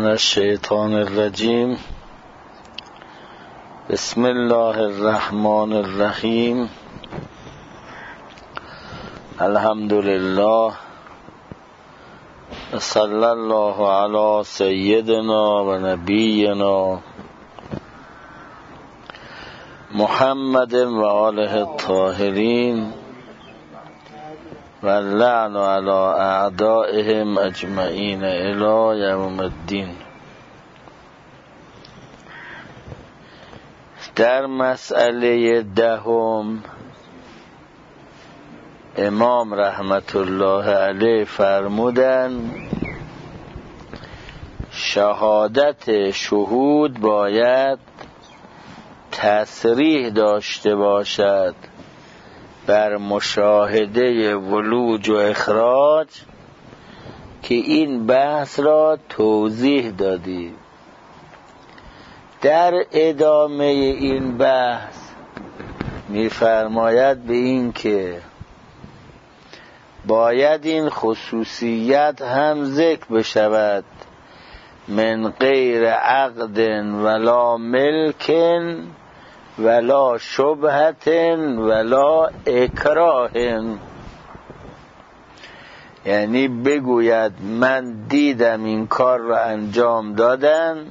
من الشیطان الرجیم. بسم الله الرحمن الرحیم. الحمد لله صلی الله علی سیدنا و نبینا محمد و آله الطاهرین و اللعن علی اعدائهم اجمعین الی یوم الدین. در مسئله دهم امام رحمت الله علیه فرمودند شهادت شهود باید تصریح داشته باشد بر مشاهده ولوج و اخراج که این بحث را توضیح دادیم. در ادامه این بحث می‌فرماید به این که باید این خصوصیت هم ذکر بشود من غیر عقد ولا ملک ولا شبهت ولا اکراه، یعنی بگوید من دیدم این کار را انجام دادن،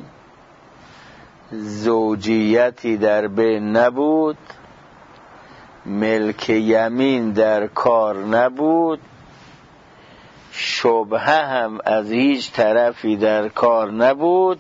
زوجیتی در بین نبود، ملک یمین در کار نبود، شبهه هم از هیچ طرفی در کار نبود،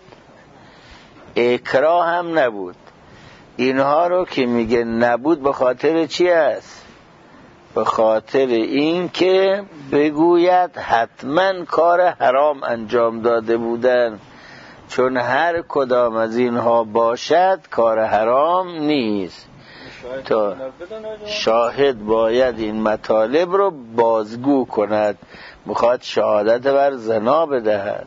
اکراه هم نبود. اینها رو که میگه نبود به خاطر چی است؟ به خاطر این که بگوید حتما کار حرام انجام داده بودن، چون هر کدام از اینها باشد کار حرام نیست. تا شاهد باید این مطالب رو بازگو کند، میخواد شهادت بر زنا بدهد،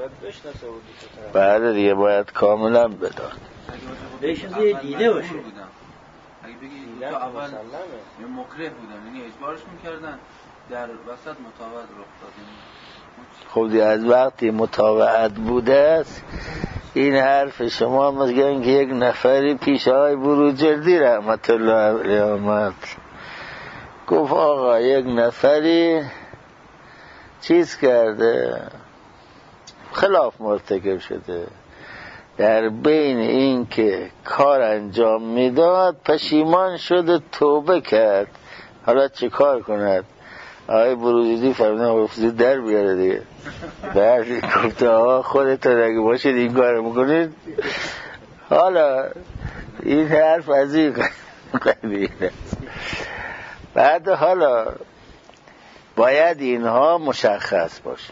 بله دیگه باید کاملا بداد. بهش دیده باشه. اگه بگی تا اول مکره بودن یعنی اجبارش میکردن، در وسط مطاوعت رخ داد. خب دیگه از وقتی مطاوعت بوده است این حرف شما میگن که یک نفری پیش آقای بروجردی رحمت الله علیه آمد، گفت آقا یک نفری چیز کرده، خلاف مرتکب شده، در بین این که کار انجام میداد پشیمان شده توبه کرد، حالا چه کار کند؟ آقای بروجردی فرمودن حفظی در بیاره دیگه. بعد گفت آقا خودتون اگه باشید این کار میکنید. حالا این حرف از این قبیل است. بعد حالا باید اینها مشخص باشه.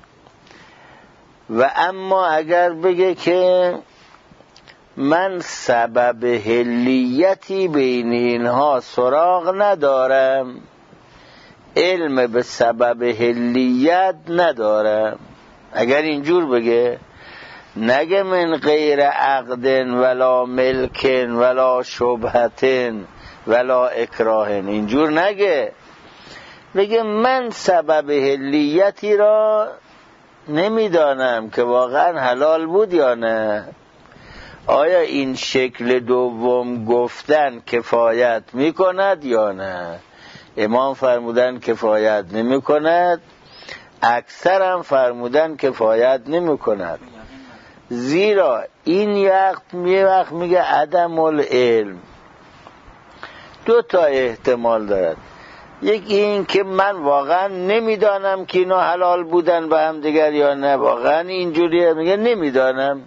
و اما اگر بگه که من سبب حلیتی بین اینها سراغ ندارم، علم به سبب حلیت ندارم، اگر اینجور بگه، نگه من غیر عقد ولا ملک ولا شبهت ولا اکراه، اینجور نگه، بگه من سبب حلیتی را نمیدانم که واقعا حلال بود یا نه. آیا این شکل دوم گفتن کفایت میکند یا نه؟ امام فرمودن کفایت نمی کند، اکثر هم فرمودن کفایت نمی کند، زیرا این وقت میگه عدم العلم دو تا احتمال دارد. یکی این که من واقعا نمیدانم که اینا حلال بودن به هم دیگر یا نه، واقعا اینجوریه، میگه نمیدانم.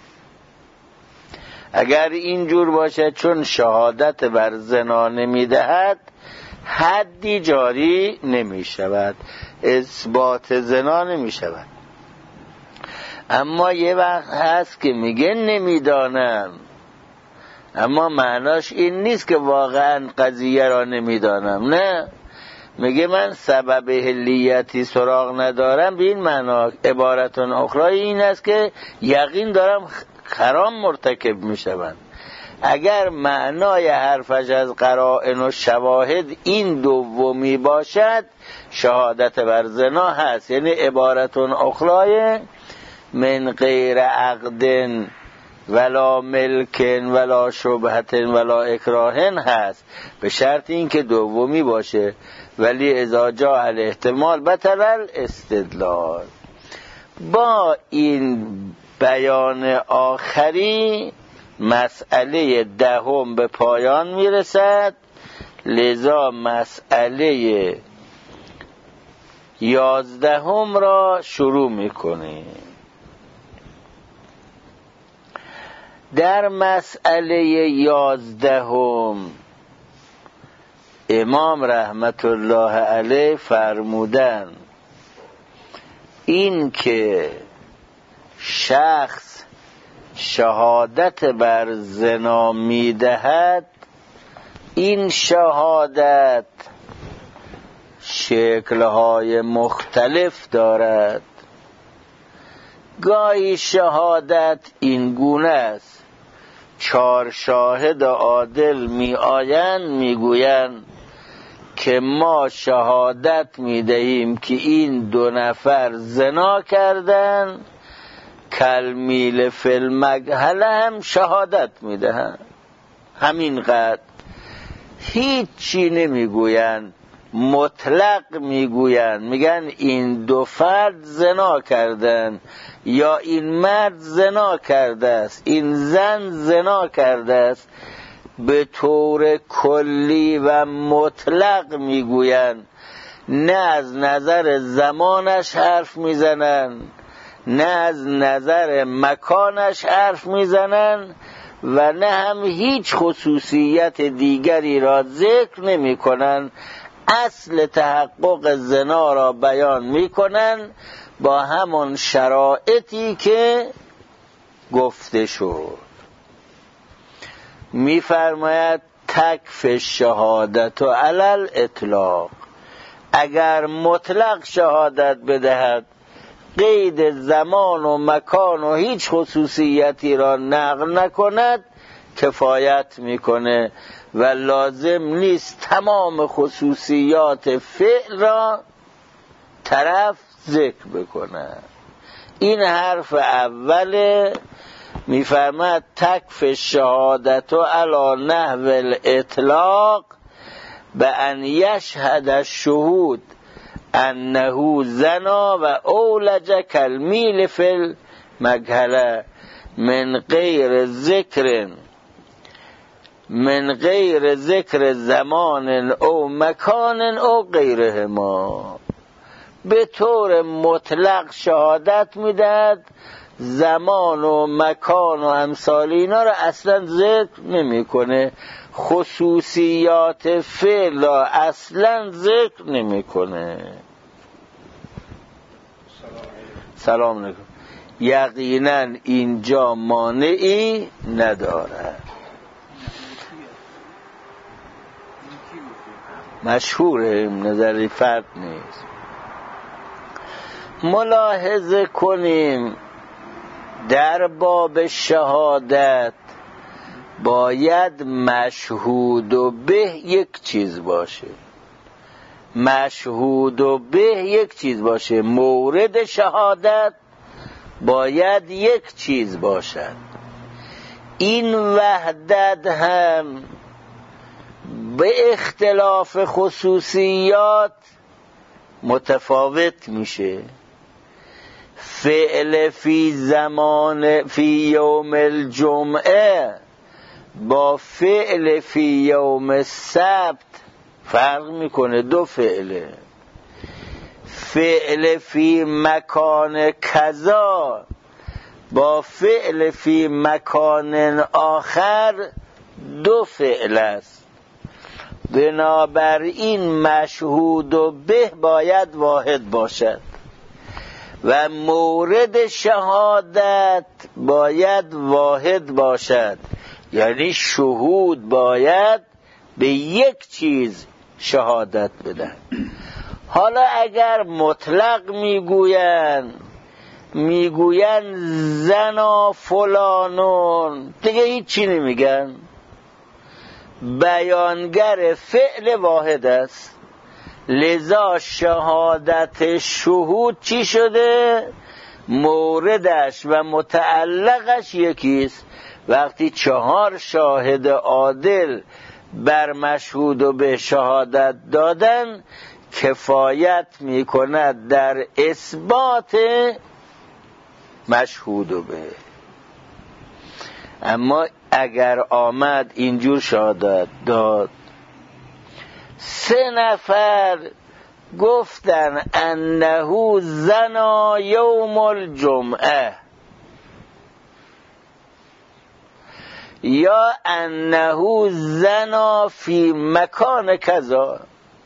اگر اینجور باشه چون شهادت بر زنا نمیدهد حدی جاری نمی شود، اثبات زنا نمی شود. اما یه وقت هست که میگه نمیدانم، اما معناش این نیست که واقعا قضیه را نمیدانم، نه، میگه من سبب حلیتی سراغ ندارم، به این معنا عبارتون اخرى این است که یقین دارم حرام مرتکب میشوند. اگر معنای حرفش از قرائن و شواهد این دومی باشد شهادت بر زنا هست، یعنی عبارتون اخرى من غیر عقد ولا ملک ولا شبهت ولا اکراهن هست، به شرط این که دومی باشه. ولی اذا جاء الاحتمال بطل الاستدلال. با این بیان آخری مسئله دهم به پایان میرسد. لذا مسئله 11 را شروع میکنیم. در مسئله 11 امام رحمت الله علیه فرمودن این که شخص شهادت بر زنا میدهد، این شهادت شکل‌های مختلف دارد. گاهی شهادت این گونه است: 4 شاهد عادل می آیند میگویند که ما شهادت میدهیم که این 2 نفر زنا کردن، کلمیل فی المجهله هم شهادت میدهند، همین قدر، هیچی نمیگویند، مطلق میگویند، میگن این 2 فرد زنا کردن، یا این مرد زنا کرده است، این زن زنا کرده است. به طور کلی و مطلق میگویند، نه از نظر زمانش حرف میزنن، نه از نظر مکانش حرف میزنن، و نه هم هیچ خصوصیت دیگری را ذکر نمی کنن. اصل تحقق زنا را بیان می کنن با همون شرایطی که گفته شد. می فرماید تکفی شهادت و علل اطلاق، اگر مطلق شهادت بدهد، قید زمان و مکان و هیچ خصوصیتی را نقل نکند، کفایت میکنه و لازم نیست تمام خصوصیات فعل را طرف ذکر بکنه. این حرف اوله. میفرماد تکفی شهادت و علی نحو الاطلاق به ان یشهد الشهود انه زنا و اولج کالمیل فی المجهله من غیر ذکر زمان او مکان او غیرهما. به طور مطلق شهادت میدهد، زمان و مکان و امثال اینا را اصلا ذکر نمیکنه، خصوصیات فعل را اصلا ذکر نمیکنه. سلام علیکم. یقینا اینجا مانعی ندارد. مشهوره، نظری فرد نیست. ملاحظه کنیم در باب شهادت باید مشهود و به یک چیز باشه. مشهود و به یک چیز باشه. مورد شهادت باید یک چیز باشد. این وحدت هم به اختلاف خصوصیات متفاوت میشه. فعل فی زمان فی یوم الجمعه با فعل فی یوم السبت فرق میکنه. 2 فعله. فعل فی مکان کذا با فعل فی مکان آخر 2 فعل است. بنابراین مشهود و به باید واحد باشد و مورد شهادت باید واحد باشد، یعنی شهود باید به یک چیز شهادت بدن. حالا اگر مطلق میگوین زنا فلانون، دیگه هیچی نمیگن، بیانگر فعل واحد است. لذا شهادت شهود چی شده؟ موردش و متعلقش یکیست. وقتی 4 شاهد عادل بر مشهود و به شهادت دادن کفایت می کند در اثبات مشهود و به. اما اگر آمد اینجور شهادت داد 3 نفر گفتن انه زنا یوم الجمعه یا انه زنا فی مکان کذا،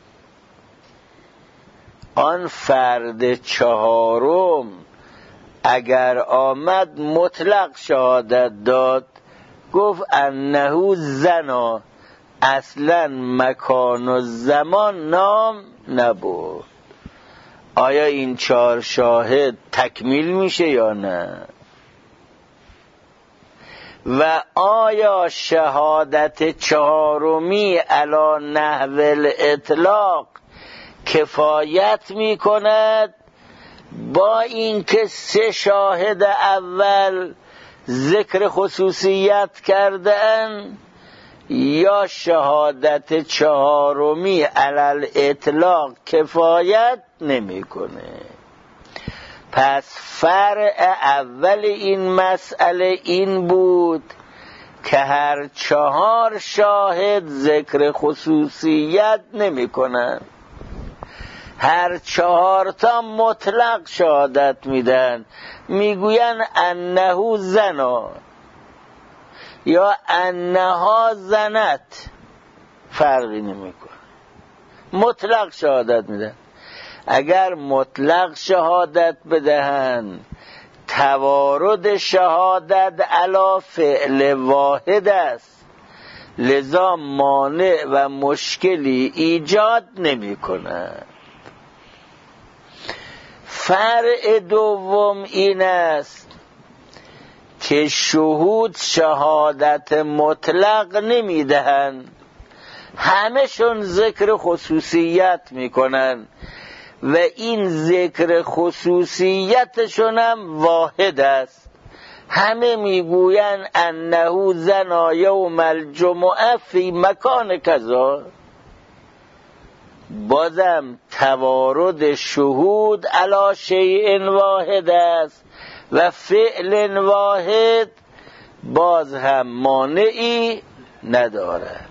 آن فرد 4م اگر آمد مطلق شهادت داد، گفت انه زنا، اصلا مکان و زمان نام نبود. آیا این 4 شاهد تکمیل میشه یا نه؟ و آیا شهادت 4می علی نحو الاطلاق کفایت میکند با اینکه 3 شاهد اول ذکر خصوصیت کردن، یا شهادت 4می علی الاطلاق کفایت نمیکنه؟ پس فرع اول این مسئله این بود که هر 4 شاهد ذکر خصوصیت نمی کنن، هر 4 تا مطلق شهادت میدن، میگوین انه زنا یا انها زنت، فرقی نمی کنه، مطلق شهادت میدن. اگر مطلق شهادت بدهند توارد شهادت علی فعل واحد است، لذا مانع و مشکلی ایجاد نمی کند. فرع دوم این است که شهود شهادت مطلق نمی دهند، همشون ذکر خصوصیت می کنند و این ذکر خصوصیتشون هم واحد است. همه میگوین انه زنا یوم الجمعه فی مکان کذا، بازم توارد شهود علی شیء واحد است و فعل واحد باز هم مانعی ندارد.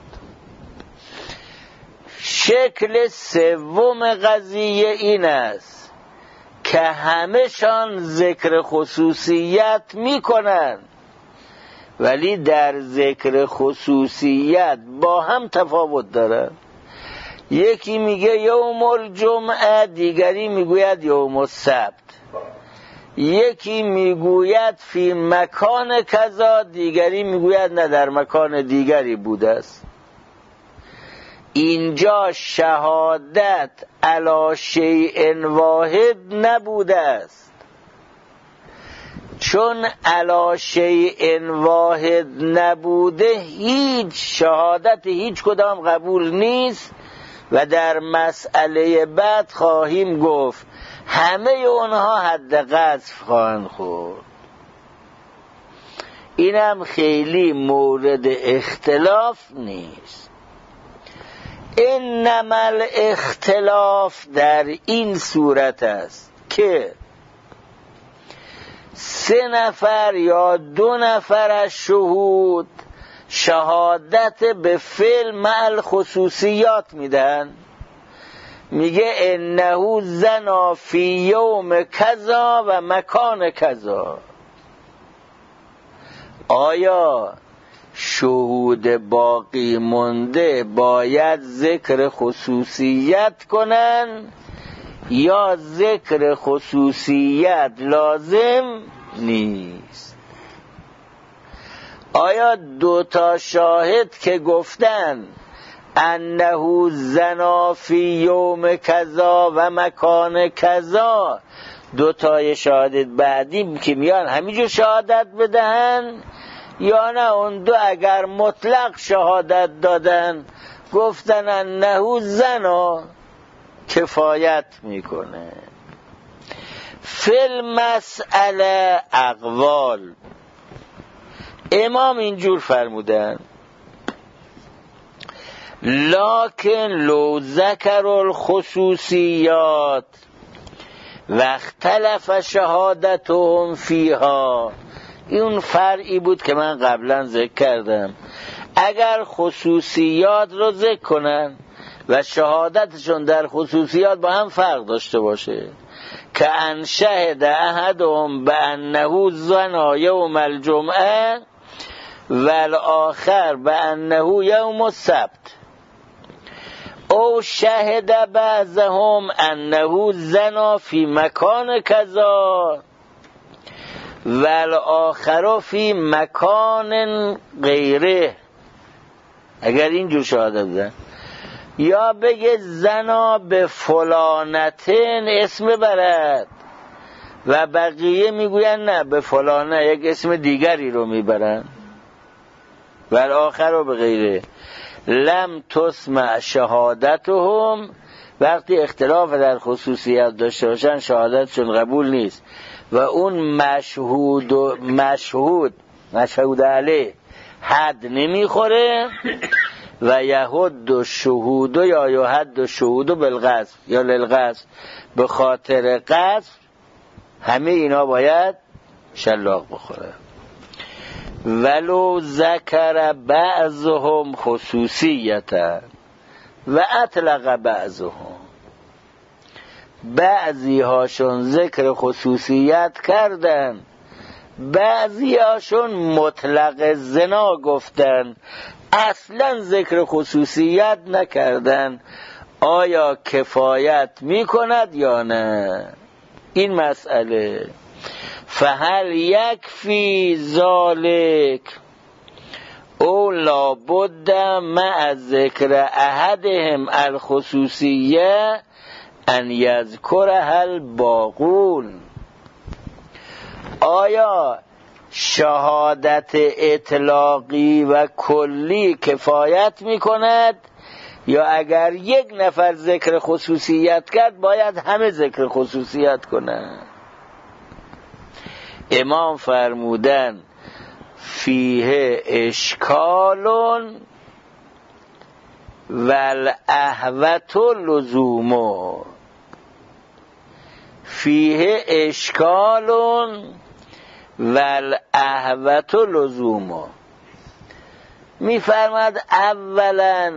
شکل سوم قضیه این است که همشان ذکر خصوصیت میکنند، ولی در ذکر خصوصیت با هم تفاوت دارند. یکی میگه یوم الجمعه، دیگری میگوید یوم السبت. یکی میگوید فی مکان کذا، دیگری میگوید نه در مکان دیگری بوده است. اینجا شهادت علی شیء واحد نبوده است، چون علی شیء واحد نبوده هیچ شهادت هیچ کدام قبول نیست و در مسئله بعد خواهیم گفت همه اونها حد قذف خواهند خورد. اینم خیلی مورد اختلاف نیست. انما الاختلاف در این صورت است که 3 نفر یا 2 نفر از شهود شهادت به فعل مع خصوصیات میدن، میگه انه زنا فی یوم کذا و مکان کذا. آیا شهود باقی مونده باید ذکر خصوصیت کنن یا ذکر خصوصیت لازم نیست؟ آیا 2 تا شاهد که گفتن انه زنا فی یوم کذا و مکان کذا، 2 تای شاهد بعدی که میان همینجور شهادت بدهن، یا نه اون 2 اگر مطلق شهادت دادن گفتن انه زنا کفایت میکنه؟ فی المسئله اقوال. امام اینجور فرمودن لکن لو ذکر الخصوصیات و اختلف شهادتهم فیها. این فرعی بود که من قبلا ذکر کردم. اگر خصوصیات رو ذکر کنن و شهادتشون در خصوصیات با هم فرق داشته باشه، که ان شهد احدهم بانه زنا یوم الجمعه والآخر بانه یوم السبت، او شهد بعضهم انه زنا فی مکان کذا والآخر فی مکان غیره. اگر اینجور شهادت بزن، یا بگه زنا به فلانتن اسم برد و بقیه میگوین نه به فلانه یک اسم دیگری رو میبرن، والآخر به غیره لم تسمع شهادتهم. وقتی اختلاف در خصوصیت داشته باشن شهادتشون قبول نیست و اون مشهود علیه حد نمیخوره. و یهد و شهود یا یهد و شهود بالقذف یا للقذف، به خاطر قذف همه اینا باید شلاق بخوره. ولو ذکر بعضهم خصوصیتا و اطلق بعضهم، بعضی هاشون ذکر خصوصیت کردن، بعضی هاشون مطلق زنا گفتن، اصلا ذکر خصوصیت نکردن. آیا کفایت میکند یا نه؟ این مسئله. فهل یکفی ذالک او لابد مع ذکر احدهم الخصوصیه ان یذکرها الباقون. آیا شهادت اطلاقی و کلی کفایت میکند، یا اگر یک نفر ذکر خصوصیت کرد باید همه ذکر خصوصیت کنند؟ امام فرمودن فیه اشکالون والاحوت لزومو. فیه اشکالون والاحوت لزومو. میفرماد اولا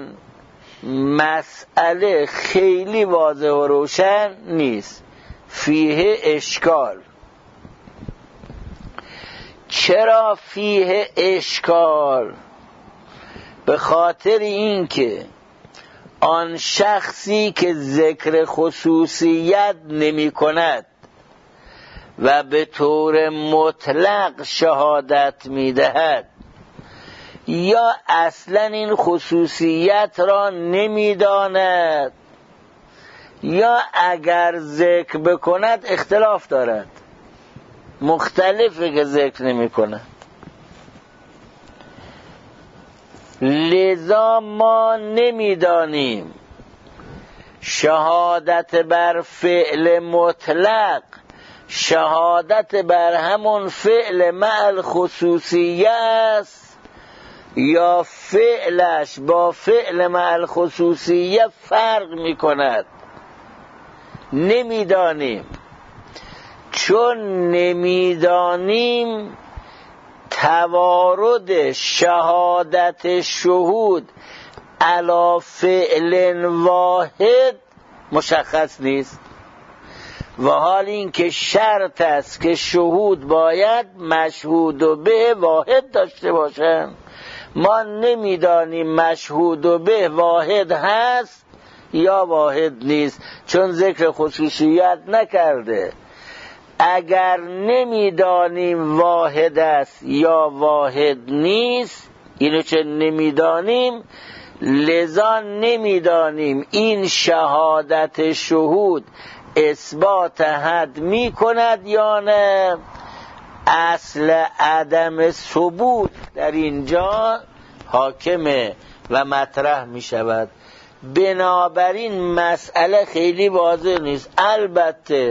مسئله خیلی واضح و روشن نیست، فیه اشکال. چرا فیه اشکال؟ به خاطر اینکه آن شخصی که ذکر خصوصیت نمی کند و به طور مطلق شهادت می دهد، یا اصلا این خصوصیت را نمی داند، یا اگر ذکر بکند اختلاف دارد، مختلفه که ذکر نمی کند. لذا ما نمیدانیم شهادت بر فعل مطلق شهادت بر همون فعل مع الخصوصیه است، یا فعلش با فعل مع الخصوصیه فرق می کند. نمیدانیم. چون نمیدانیم توارد شهادت شهود علی فعل واحد مشخص نیست، و حال این که شرط است که شهود باید مشهود و به واحد داشته باشند. ما نمیدانیم مشهود و به واحد هست یا واحد نیست، چون ذکر خصوصیت نکرده. اگر نمیدانیم واحد است یا واحد نیست، اینو چه نمیدانیم، لذا نمیدانیم این شهادت شهود اثبات حد می کند یا نه. اصل عدم ثبوت در اینجا حاکمه و مطرح می شود. بنابراین مسئله خیلی واضح نیست. البته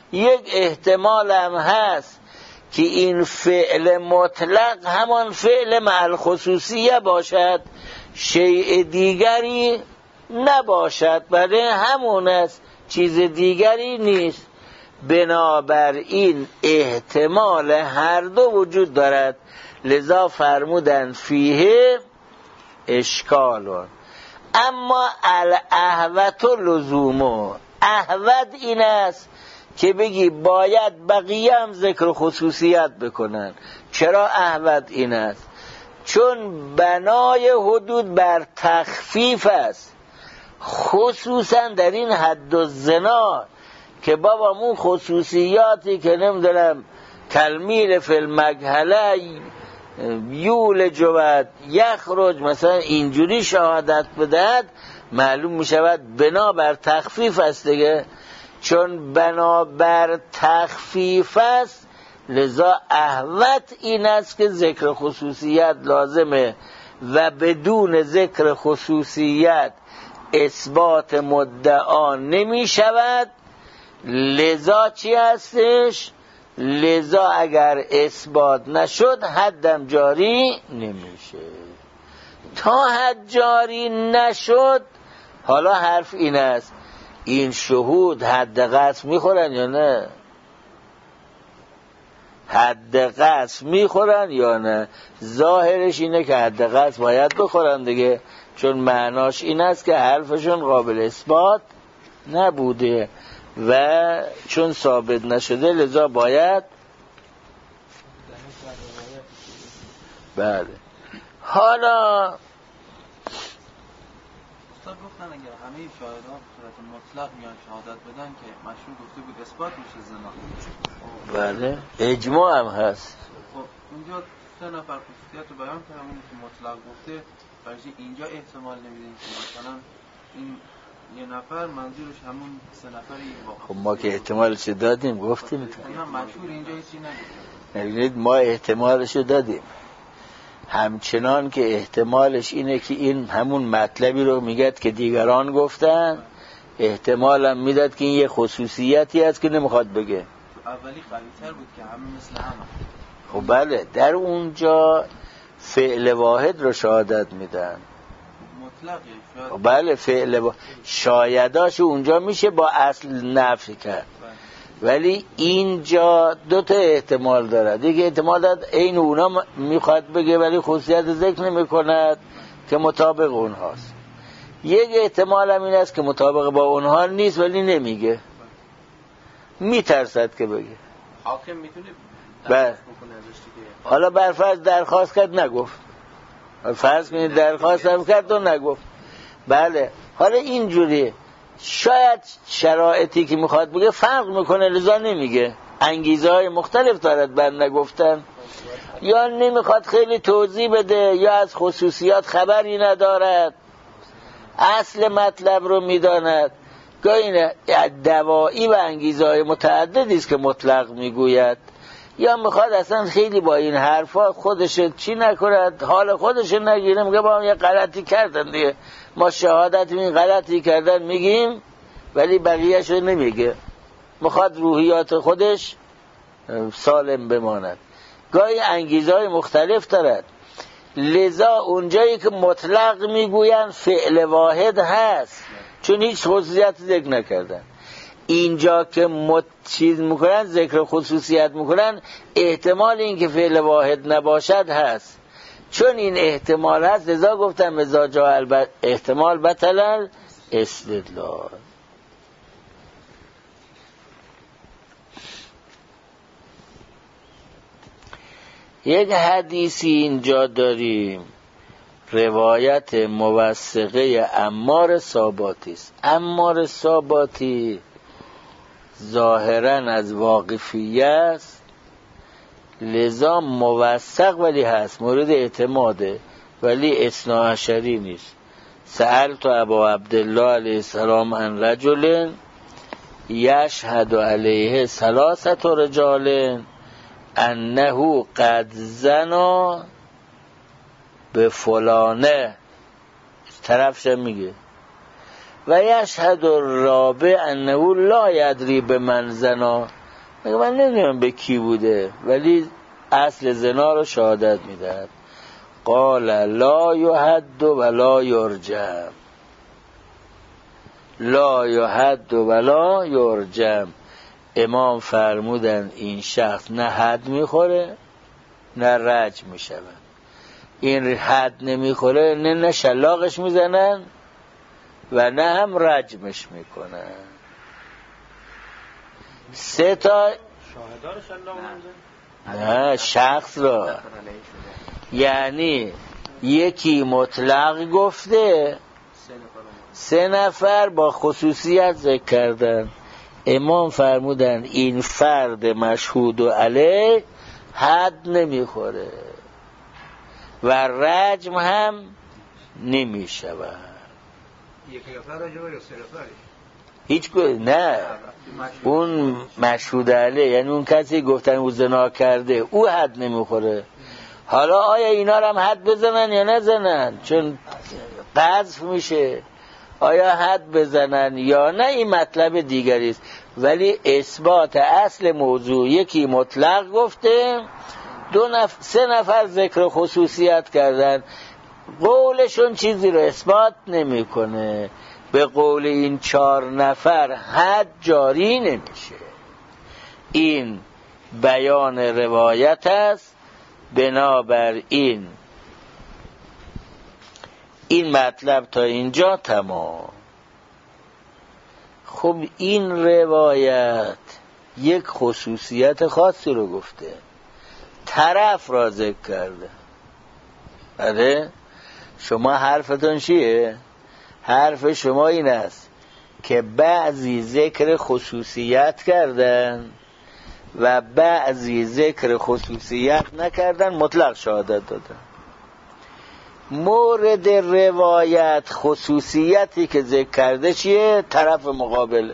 یک احتمال هم هست که این فعل مطلق همان فعل مع الخصوصیه باشد، شیء دیگری نباشد، بله همون است، چیز دیگری نیست. بنابراین احتمال هر دو وجود دارد، لذا فرمودن فیه اشکالون. اما الاحوط لزومو، احوط این است که بگی باید بقیه هم ذکر خصوصیت بکنن. چرا احوط این است؟ چون بنای حدود بر تخفیف است، خصوصا در این حد الزنا که بابا مون خصوصیاتی که نمیدونم کلمیل فی المکحله یولج و یخرج مثلا اینجوری شهادت بدهد، معلوم می شود بنا بر تخفیف است دیگه. چون بنا بر تخفیف است لذا احوط این است که ذکر خصوصیت لازمه و بدون ذکر خصوصیت اثبات مدعا نمی شود. لذا چی هستش؟ لذا اگر اثبات نشد حدم جاری نمیشه. تا حد جاری نشد، حالا حرف این است این شهود حد قصد میخورن یا نه؟ حد قصد میخورن یا نه؟ ظاهرش اینه که حد قصد باید بخورن دیگه، چون معناش این است که حرفشون قابل اثبات نبوده و چون ثابت نشده لذا باید. بله. حالا استاد گفتن اگر همه شاهدان به صورت مطلق میان شهادت بدن که مشهور گفته بود اثبات میشه زنا. بله اجماع هم هست. خب اونجا 3 نفر خصوصیت رو بیان کردن، اون که مطلق گفته، برای اینجا احتمال نمیدیم که مثلا این یه نفر منظورش همون 3 نفری واقعا. خب ما که احتمالش دادیم، گفتیم اینا مشهور اینجا هیچی نگفتن. نگید ما احتمالش دادیم، همچنان که احتمالش اینه که این همون مطلبی رو میگد که دیگران گفتن، احتمال هم میداد که این یه خصوصیتی هست که نمیخواد بگه. اولی قوی‌تر بود که همه مثل همه. خب بله، در اونجا فعل واحد رو شهادت میدن. مطلقه. بله فعل شایداش اونجا میشه با اصل نفی کرد، ولی اینجا 2 تا احتمال دارد. یک احتمال دارد این اونا میخواد بگه ولی خصوصیت ذکر نمیکند که مطابق اونهاست. یک احتمال هم این است که مطابق با اونها نیست ولی نمیگه، میترسد که بگه. حاکم میتونه حالا برفرض درخواست کرد نگفت، فرض کنید درخواست هم کرد و نگفت. بله حالا اینجوری شاید شرایطی که میخواد بگه فرق میکنه لذا نمیگه، انگیزه های مختلف دارد بر نگفتن، یا نمیخواد خیلی توضیح بده، یا از خصوصیات خبری ندارد، اصل مطلب رو میداند. گاهی دوایی و انگیزه های متعددی است که مطلق میگوید، یا میخواد اصلا خیلی با این حرفا خودش چی نکند، حال خودش نگیره، میگه با هم یه غلطی کردن دیگه، ما شهادت این غلطی کردن میگیم ولی بقیه‌شو نمیگه، میخواد روحیات خودش سالم بماند. گاهی انگیزهای مختلف دارد. لذا اونجایی که مطلق میگوین فعل واحد هست، چون هیچ خصوصیت ذکر نکردن. اینجا که چیز میکنن، ذکر خصوصیت میکنن، احتمال این که فعل واحد نباشد هست. چون این احتمال هست لذا گفتم اذا جاء احتمال بطل استدلال. یک حدیثی اینجا داریم، روایت موثقه عمار ساباتی است. عمار ساباتی ظاهراً از واقفیه است، لذا موثق ولی هست، مورد اعتماده ولی اثناعشری نیست. سألت ابا عبدالله علیه السلام عن رجل یشهد علیه 3 رجال انه قد زنا به فلانه، طرفش میگه، و یشهد الرابع انه لا یدری به من زنا، میگه من نمیدونم به کی بوده ولی اصل زنا رو شهادت میدهد. قال لا یحد ولا یرجم، لا یحد ولا یرجم. امام فرمودن این شخص نه حد میخوره نه رجم میشود. این حد نمیخوره نه شلاقش میزنن و نه هم رجمش میکنن. 3 تا شاهدار شلاق نه شخص را، یعنی یکی مطلق گفته 3 نفر با خصوصیت ذکر کردن. امام فرمودن این فرد مشهود علیه حد نمیخوره و رجم هم نمیشود. یک نفر راجبه یا 3 نفری؟ هیچ نه، اون مشهود علیه یعنی اون کسی گفتن او زنا کرده او حد نمیخوره. حالا آیا اینا رو هم حد بزنن یا نزنن؟ چون قذف میشه. آیا حد بزنن یا نه این مطلب دیگری است، ولی اثبات اصل موضوع یکی مطلق گفته 3 نفر ذکر خصوصیت کردن، قولشون چیزی رو اثبات نمیکنه. به قول این 4 نفر حد جاری نمیشه. این بیان روایت است. بنابراین این مطلب تا اینجا تمام. خب این روایت یک خصوصیت خاصی رو گفته، طرف را ذکر کرده. آره شما حرفتون چیه؟ حرف شما این است که بعضی ذکر خصوصیت کردن و بعضی ذکر خصوصیت نکردن، مطلق شهادت دادن. مورد روایت خصوصیتی که ذکر کرده چیه؟ طرف مقابله،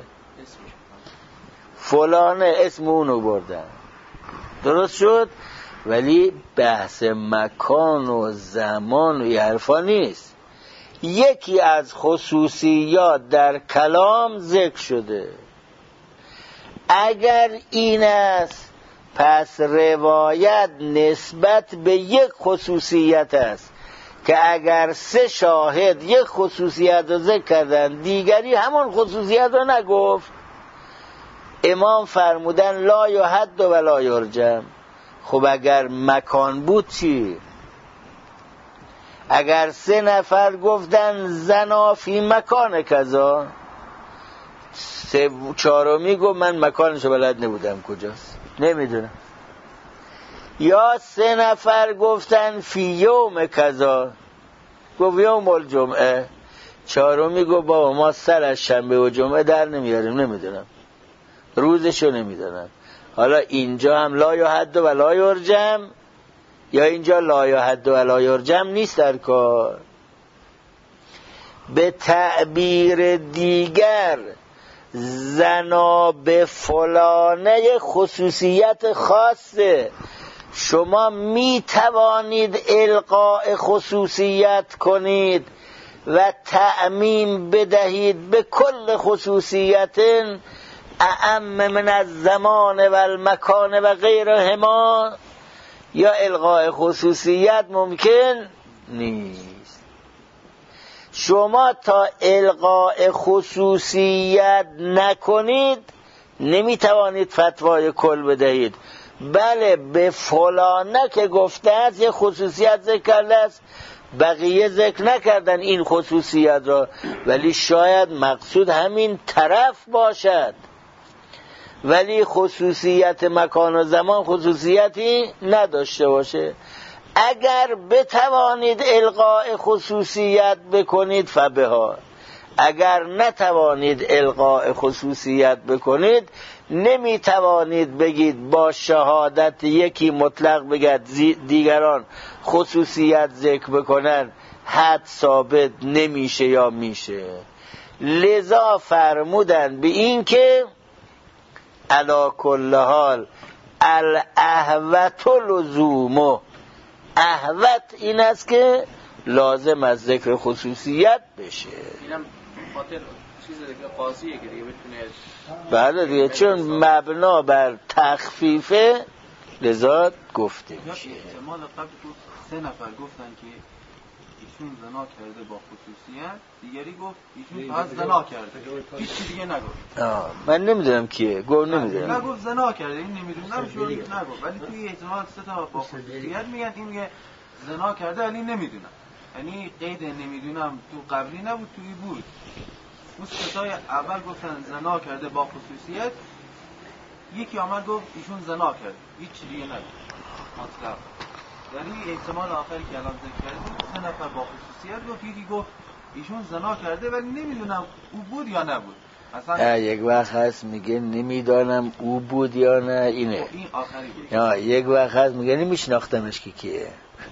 فلانه اسم اونو بردن، درست شد. ولی بحث مکان و زمان و حرفا نیست. یکی از خصوصیات در کلام ذکر شده، اگر این است پس روایت نسبت به یک خصوصیت است که اگر 3 شاهد یک خصوصیت رو ذکر کردن دیگری همان خصوصیت رو نگفت، امام فرمودن لا یحد ولا یرجم. خب اگر مکان بود چی؟ اگر 3 نفر گفتن زنا فی مکان کذا، 4می گفت من مکانشو بلد نبودم کجاست نمیدونم، یا 3 نفر گفتن فی یوم کذا، گفت یوم الجمعه، 4می گفت بابا ما سر از شنبه و جمعه در نمیاریم نمیدونم روزشو نمیدونم. حالا اینجا هم لا یحد ولا یرجم یا اینجا لا یحد ولا یرجم نیست در کار. به تعبیر دیگر زنا به فلانه خصوصیت خاصه، شما می توانید القاء خصوصیت کنید و تعمیم بدهید به کل خصوصیت اعم من الزمان و المکان و غیرهما، یا القاء خصوصیت ممکن نیست. شما تا القاء خصوصیت نکنید نمیتوانید فتوای کل بدهید. بله به فلانه که گفته است یه خصوصیت ذکر کرده است، بقیه ذکر نکردن این خصوصیت را، ولی شاید مقصود همین طرف باشد، ولی خصوصیت مکان و زمان خصوصیتی نداشته باشه. اگر بتوانید القاء خصوصیت بکنید فبها، اگر نتوانید القاء خصوصیت بکنید نمیتوانید بگید با شهادت یکی مطلق بگید دیگران خصوصیت ذکر بکنن حد ثابت نمیشه یا میشه. لذا فرمودن به این که علی کل حال الاحوت لزومه، احوت این است که لازم از ذکر خصوصیت بشه. اینم خاطر چیز دیگه قاضیه که دیگه بتونه. بله دیگه، چون مبنا بر تخفیفه لذا گفته یا میشه. احتمال قبل گفت 3 نفر گفتن که ایشون زنا کرده با خصوصیت، دیگری گفت ایشون فقط زنا کرده، هیچ چیز دیگه نگفت. من نمیدونم کیه، گفت نمیدونم. نگفت زنا کرده، این نمیدونم شو نگفت، ولی توی احتمال 3 تا با خصوصیت میگن این میگه زنا کرده ولی نمیدونم. یعنی قید نمیدونم تو قبلی نبود، توی بود. اون ستای اول گفتن زنا کرده با خصوصیت، یکی آمد گفت ایشون زنا کرده، هیچ چیز دیگه نگفت مطلق. یعنی احتمال آخری که الان ذکر کردیم 3 نفر با خصوصیت گفت، یکی گفت ایشون زنا کرده ولی نمیدونم او بود یا نبود. مثلا یک وقت هست میگه نمیدانم او بود یا نه، اینه. این آخری بود. یا یک وقت هست میگه نمیشناختمش که کیه.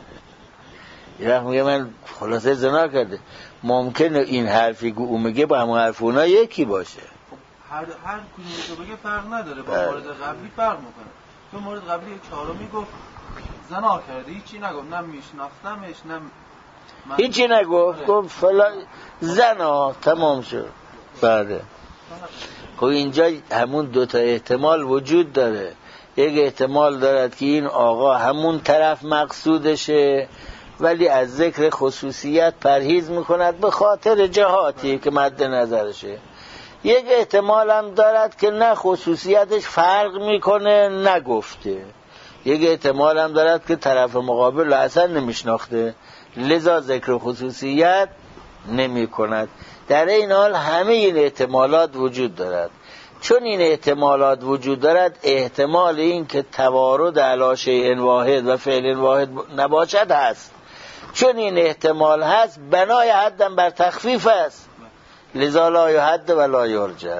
یک وقت میگه من خلاصه زنا کرده. ممکنه این حرفی که او میگه با همون حرف اونا یکی باشه. هر کدومی که بگه فرق نداره، با مورد قبلی فرق میکنه. تو مورد قبلی چهارمی گفت زنا کرده، هیچی نگفت، نه میشناختمش نه هیچی نگفت، گفت فلان زنا، تمام شد. بله. خب اینجا همون 2 تا احتمال وجود داره. یک احتمال دارد که این آقا همون طرف مقصودشه ولی از ذکر خصوصیت پرهیز میکند به خاطر جهاتی که مد نظرشه. یک احتمال هم دارد که نه خصوصیتش فرق میکنه نگفته. یک احتمال هم دارد که طرف مقابل اصلا نمیشناخته لذا ذکر خصوصیت نمی کند. در این حال همه این احتمالات وجود دارد. چون این احتمالات وجود دارد، احتمال این که توارد علی شیء واحد و فعل واحد نباشد هست. چون این احتمال هست، بنای حدم بر تخفیف است، لذا لا یحد و لا یرجع.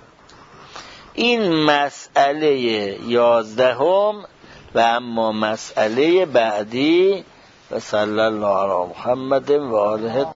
این مسئله 11 و اما مسئله بعدی و صلی الله علی محمد و آله